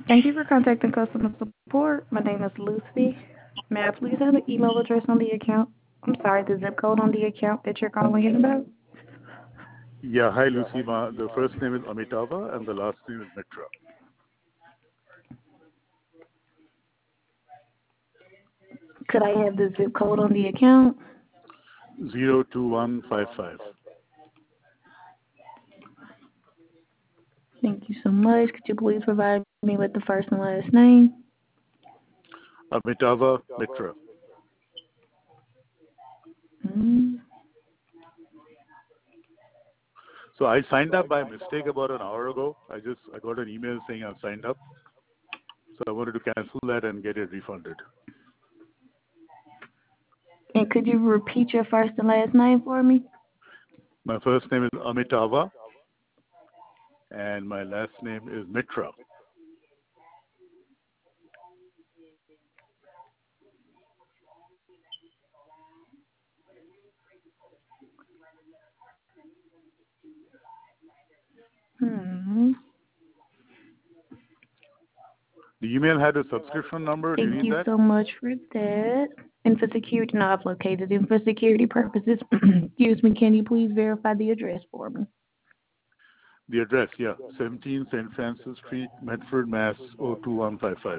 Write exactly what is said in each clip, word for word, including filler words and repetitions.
Thank you for contacting customer support. My name is Lucy. May I please have the email address on the account? I'm sorry, the zip code on the account that you're calling in about? Yeah, hi Lucy. Ma, the first name is Amitava and the last name is Mitra. Could I have the zip code on the account? Zero two one five five. Thank you so much. Could you please provide me with the first and last name? Amitava Mitra. Mm. So I signed up by mistake about an hour ago. I just I got an email saying I've signed up. So I wanted to cancel that and get it refunded. And could you repeat your first and last name for me? My first name is Amitava and my last name is Mitra. Hmm. The email had a subscription number. Do you Thank need you that? so much for that. And for security, no, I've located it. And for security purposes, excuse me, can you please verify the address for me? The address, yeah, seventeen Saint Francis Street, Medford, Mass. zero two one five five.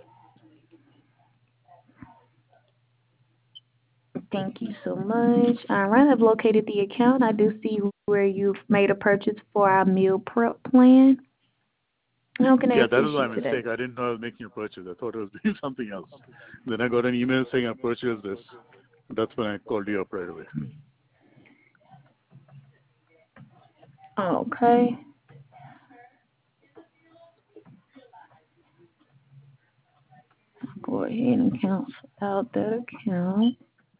Thank you so much. All right, I've located the account. I do see where you've made a purchase for our meal prep plan. How can I Yeah, that assist was my you today? mistake. I didn't know I was making a purchase. I thought I was doing something else. Then I got an email saying I purchased this. That's when I called you up right away. Okay. Go ahead and cancel out that account.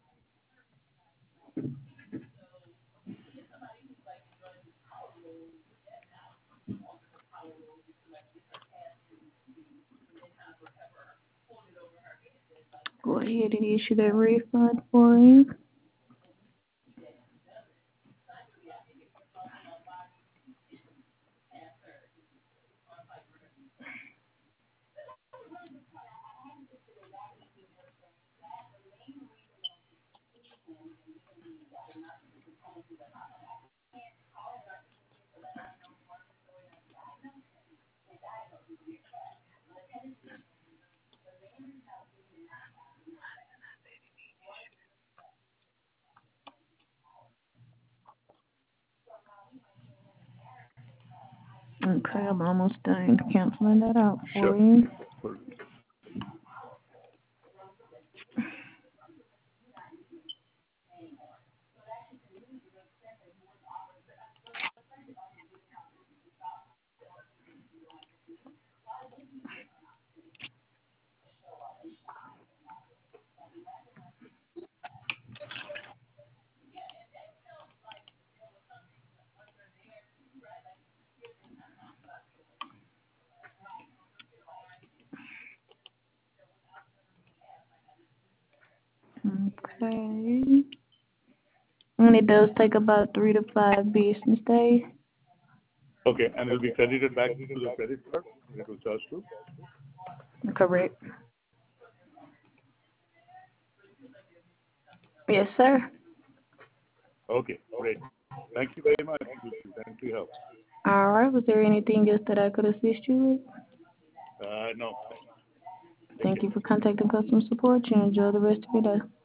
Go ahead and issue that refund for you. Okay, I'm almost done canceling that out for Sure. you. Okay. And it does take about three to five business days. Okay, and it'll be credited back to the credit card? It will charge to? Correct. Yes, sir. Okay, great. Thank you very much. Thank you for your help. All right. Was there anything else that I could assist you with? Uh, no. Take Thank care. you for contacting customer support. You enjoy the rest of your day.